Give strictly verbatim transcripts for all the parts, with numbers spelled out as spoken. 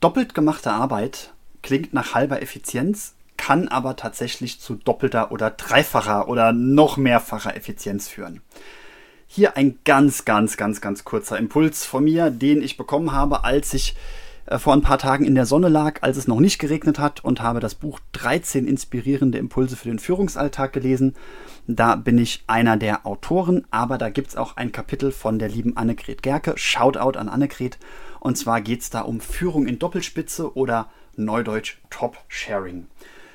Doppelt gemachte Arbeit klingt nach halber Effizienz, kann aber tatsächlich zu doppelter oder dreifacher oder noch mehrfacher Effizienz führen. Hier ein ganz, ganz, ganz, ganz kurzer Impuls von mir, den ich bekommen habe, als ich äh, vor ein paar Tagen in der Sonne lag, als es noch nicht geregnet hat, und habe das Buch dreizehn inspirierende Impulse für den Führungsalltag gelesen. Da bin ich einer der Autoren, aber da gibt es auch ein Kapitel von der lieben Annegret Gerke. Shoutout an Annegret. Und zwar geht es da um Führung in Doppelspitze oder Neudeutsch Top-Sharing.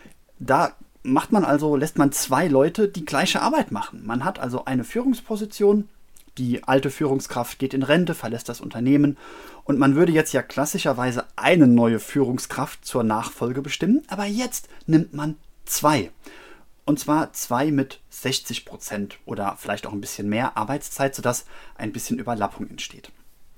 Da macht man also, lässt man zwei Leute die gleiche Arbeit machen. Man hat also eine Führungsposition, die alte Führungskraft geht in Rente, verlässt das Unternehmen und man würde jetzt ja klassischerweise eine neue Führungskraft zur Nachfolge bestimmen, aber jetzt nimmt man zwei. Und zwar zwei mit sechzig Prozent oder vielleicht auch ein bisschen mehr Arbeitszeit, sodass ein bisschen Überlappung entsteht.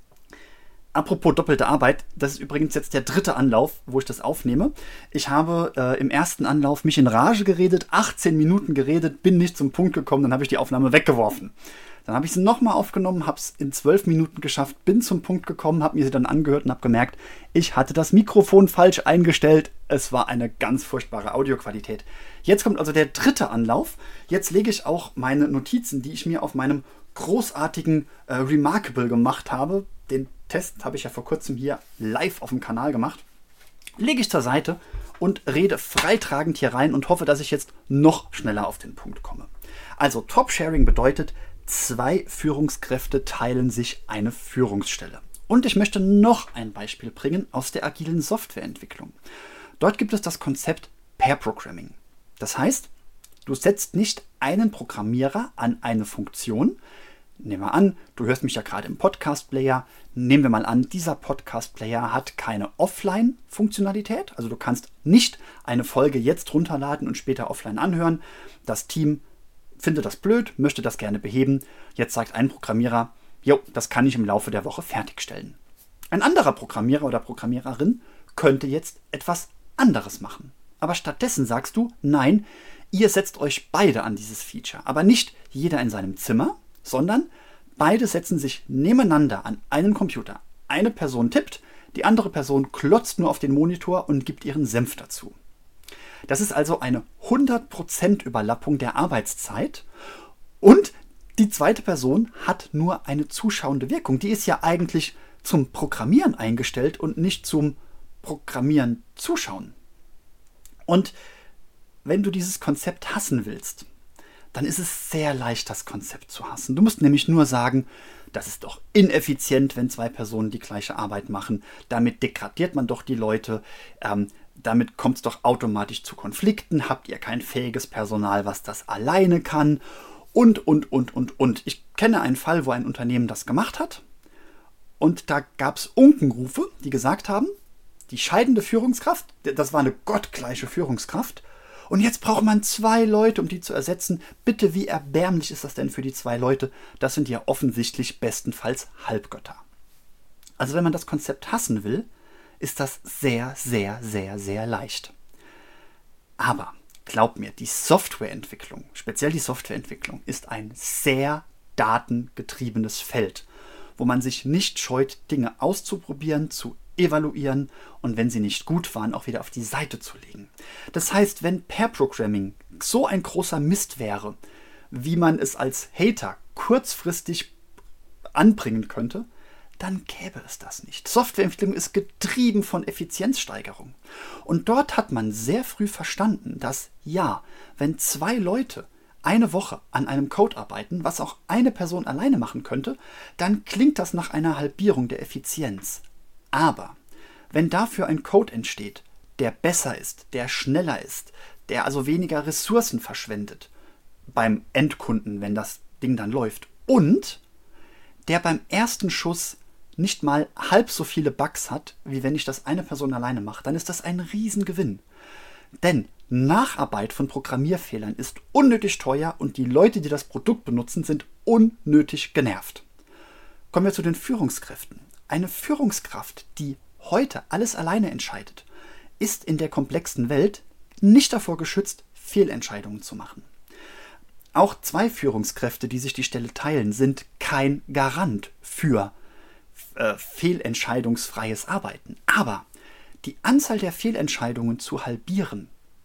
Apropos doppelte Arbeit, das ist übrigens jetzt der dritte Anlauf, wo ich das aufnehme. Ich habe äh, im ersten Anlauf mich in Rage geredet, achtzehn Minuten geredet, bin nicht zum Punkt gekommen, dann habe ich die Aufnahme weggeworfen. Dann habe ich sie nochmal aufgenommen, habe es in zwölf Minuten geschafft, bin zum Punkt gekommen, habe mir sie dann angehört und habe gemerkt, ich hatte das Mikrofon falsch eingestellt. Es war eine ganz furchtbare Audioqualität. Jetzt kommt also der dritte Anlauf. Jetzt lege ich auch meine Notizen, die ich mir auf meinem großartigen äh, Remarkable gemacht habe. Den Test habe ich ja vor kurzem hier live auf dem Kanal gemacht. Lege ich zur Seite und rede freitragend hier rein und hoffe, dass ich jetzt noch schneller auf den Punkt komme. Also Top-Sharing bedeutet, zwei Führungskräfte teilen sich eine Führungsstelle. Und ich möchte noch ein Beispiel bringen aus der agilen Softwareentwicklung. Dort gibt es das Konzept Pair Programming. Das heißt, du setzt nicht einen Programmierer an eine Funktion. Nehmen wir an, du hörst mich ja gerade im Podcast-Player. Nehmen wir mal an, dieser Podcast-Player hat keine Offline-Funktionalität. Also du kannst nicht eine Folge jetzt runterladen und später offline anhören. Das Team findet das blöd, möchte das gerne beheben. Jetzt sagt ein Programmierer, jo, das kann ich im Laufe der Woche fertigstellen. Ein anderer Programmierer oder Programmiererin könnte jetzt etwas anderes machen. Aber stattdessen sagst du, nein, ihr setzt euch beide an dieses Feature. Aber nicht jeder in seinem Zimmer, sondern beide setzen sich nebeneinander an einen Computer. Eine Person tippt, die andere Person klotzt nur auf den Monitor und gibt ihren Senf dazu. Das ist also eine hundert Prozent Überlappung der Arbeitszeit und die zweite Person hat nur eine zuschauende Wirkung. Die ist ja eigentlich zum Programmieren eingestellt und nicht zum Programmieren zuschauen. Und wenn du dieses Konzept hassen willst, dann ist es sehr leicht, das Konzept zu hassen. Du musst nämlich nur sagen, das ist doch ineffizient, wenn zwei Personen die gleiche Arbeit machen. Damit degradiert man doch die Leute. Ähm, damit kommt es doch automatisch zu Konflikten. Habt ihr kein fähiges Personal, was das alleine kann? Und, und, und, und, und. Ich kenne einen Fall, wo ein Unternehmen das gemacht hat. Und da gab es Unkenrufe, die gesagt haben, die scheidende Führungskraft, das war eine gottgleiche Führungskraft, und jetzt braucht man zwei Leute, um die zu ersetzen. Bitte, wie erbärmlich ist das denn für die zwei Leute? Das sind ja offensichtlich bestenfalls Halbgötter. Also wenn man das Konzept hassen will, ist das sehr, sehr, sehr, sehr leicht. Aber glaub mir, die Softwareentwicklung, speziell die Softwareentwicklung, ist ein sehr datengetriebenes Feld, wo man sich nicht scheut, Dinge auszuprobieren, zu evaluieren und wenn sie nicht gut waren, auch wieder auf die Seite zu legen. Das heißt, wenn Pair Programming so ein großer Mist wäre, wie man es als Hater kurzfristig anbringen könnte, dann gäbe es das nicht. Softwareentwicklung ist getrieben von Effizienzsteigerung. Und dort hat man sehr früh verstanden, dass ja, wenn zwei Leute eine Woche an einem Code arbeiten, was auch eine Person alleine machen könnte, dann klingt das nach einer Halbierung der Effizienz. Aber wenn dafür ein Code entsteht, der besser ist, der schneller ist, der also weniger Ressourcen verschwendet beim Endkunden, wenn das Ding dann läuft, und der beim ersten Schuss nicht mal halb so viele Bugs hat, wie wenn ich das eine Person alleine mache, dann ist das ein Riesengewinn. Denn Nacharbeit von Programmierfehlern ist unnötig teuer und die Leute, die das Produkt benutzen, sind unnötig genervt. Kommen wir zu den Führungskräften. Eine Führungskraft, die heute alles alleine entscheidet, ist in der komplexen Welt nicht davor geschützt, Fehlentscheidungen zu machen. Auch zwei Führungskräfte, die sich die Stelle teilen, sind kein Garant für äh, fehlentscheidungsfreies Arbeiten. Aber Die Anzahl der Fehlentscheidungen zu halbieren,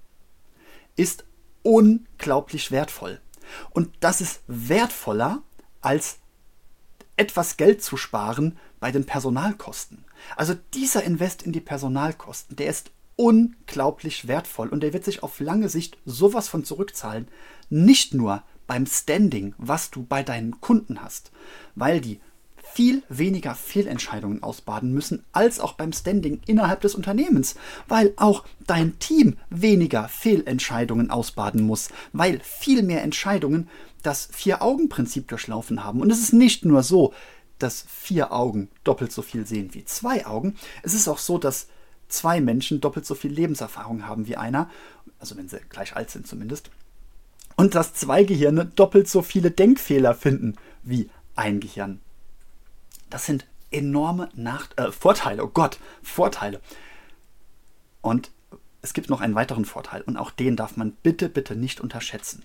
ist unglaublich wertvoll. Und das ist wertvoller, als etwas Geld zu sparen bei den Personalkosten. Also dieser Invest in die Personalkosten, der ist unglaublich wertvoll und der wird sich auf lange Sicht sowas von zurückzahlen. Nicht nur beim Standing, was du bei deinen Kunden hast, weil die viel weniger Fehlentscheidungen ausbaden müssen, als auch beim Standing innerhalb des Unternehmens, weil auch dein Team weniger Fehlentscheidungen ausbaden muss, weil viel mehr Entscheidungen das Vier-Augen-Prinzip durchlaufen haben. Und es ist nicht nur so, dass vier Augen doppelt so viel sehen wie zwei Augen, es ist auch so, dass zwei Menschen doppelt so viel Lebenserfahrung haben wie einer, also wenn sie gleich alt sind zumindest, und dass zwei Gehirne doppelt so viele Denkfehler finden wie ein Gehirn. Das sind enorme Nach- äh, Vorteile, oh Gott, Vorteile. Und es gibt noch einen weiteren Vorteil und auch den darf man bitte, bitte nicht unterschätzen.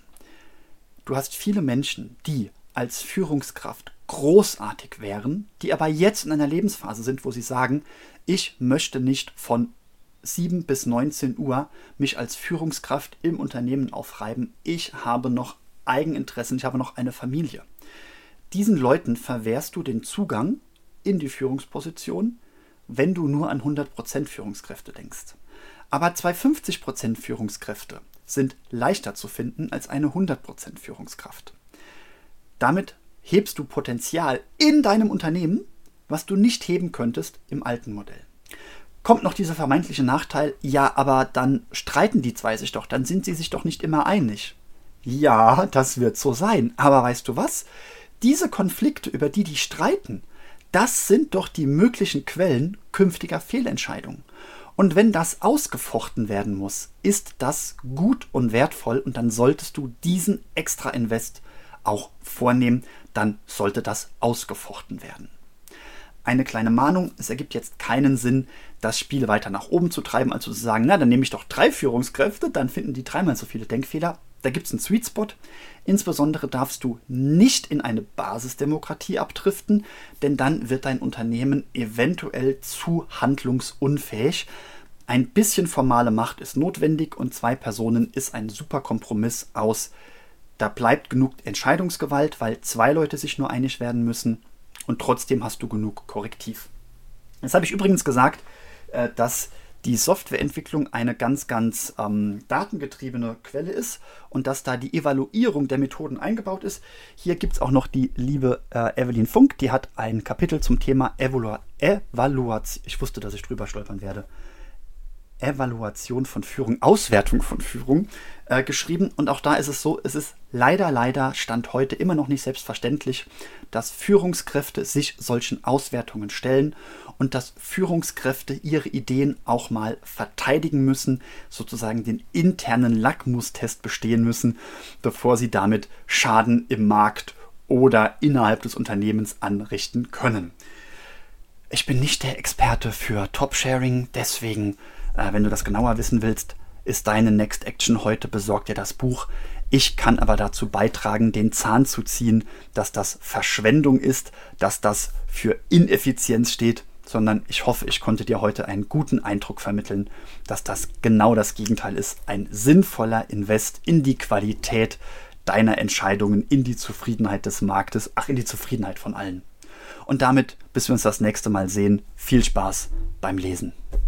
Du hast viele Menschen, die als Führungskraft großartig wären, die aber jetzt in einer Lebensphase sind, wo sie sagen, ich möchte nicht von sieben bis neunzehn Uhr mich als Führungskraft im Unternehmen aufreiben. Ich habe noch Eigeninteressen, ich habe noch eine Familie. Diesen Leuten verwehrst du den Zugang in die Führungsposition, wenn du nur an hundert Prozent Führungskräfte denkst. Aber zwei fünfzig Prozent Führungskräfte sind leichter zu finden als eine hundert Prozent Führungskraft. Damit hebst du Potenzial in deinem Unternehmen, was du nicht heben könntest im alten Modell. Kommt noch dieser vermeintliche Nachteil, ja, aber dann streiten die zwei sich doch, dann sind sie sich doch nicht immer einig. Ja, das wird so sein, aber weißt du was? Diese Konflikte, über die die streiten, das sind doch die möglichen Quellen künftiger Fehlentscheidungen. Und wenn das ausgefochten werden muss, ist das gut und wertvoll und dann solltest du diesen extra Invest auch vornehmen, dann sollte das ausgefochten werden. Eine kleine Mahnung, es ergibt jetzt keinen Sinn, das Spiel weiter nach oben zu treiben, also zu sagen, na, dann nehme ich doch drei Führungskräfte, dann finden die dreimal so viele Denkfehler. Da gibt es einen Sweet Spot. Insbesondere darfst du nicht in eine Basisdemokratie abdriften, denn dann wird dein Unternehmen eventuell zu handlungsunfähig. Ein bisschen formale Macht ist notwendig und zwei Personen ist ein super Kompromiss aus. Da bleibt genug Entscheidungsgewalt, weil zwei Leute sich nur einig werden müssen und trotzdem hast du genug Korrektiv. Jetzt habe ich übrigens gesagt, dass die Softwareentwicklung eine ganz, ganz ähm, datengetriebene Quelle ist und dass da die Evaluierung der Methoden eingebaut ist. Hier gibt es auch noch die liebe äh, Evelyn Funk, die hat ein Kapitel zum Thema Evalu- Evaluation, ich wusste, dass ich drüber stolpern werde, Evaluation von Führung, Auswertung von Führung äh, geschrieben. Und auch da ist es so, es ist leider, leider Stand heute immer noch nicht selbstverständlich, dass Führungskräfte sich solchen Auswertungen stellen und dass Führungskräfte ihre Ideen auch mal verteidigen müssen, sozusagen den internen Lackmustest bestehen müssen, bevor sie damit Schaden im Markt oder innerhalb des Unternehmens anrichten können. Ich bin nicht der Experte für Top-Sharing, deswegen, äh, wenn du das genauer wissen willst, ist deine Next Action heute, besorg dir das Buch. Ich kann aber dazu beitragen, den Zahn zu ziehen, dass das Verschwendung ist, dass das für Ineffizienz steht, sondern ich hoffe, ich konnte dir heute einen guten Eindruck vermitteln, dass das genau das Gegenteil ist. Ein sinnvoller Invest in die Qualität deiner Entscheidungen, in die Zufriedenheit des Marktes, ach, in die Zufriedenheit von allen. Und damit, bis wir uns das nächste Mal sehen, viel Spaß beim Lesen.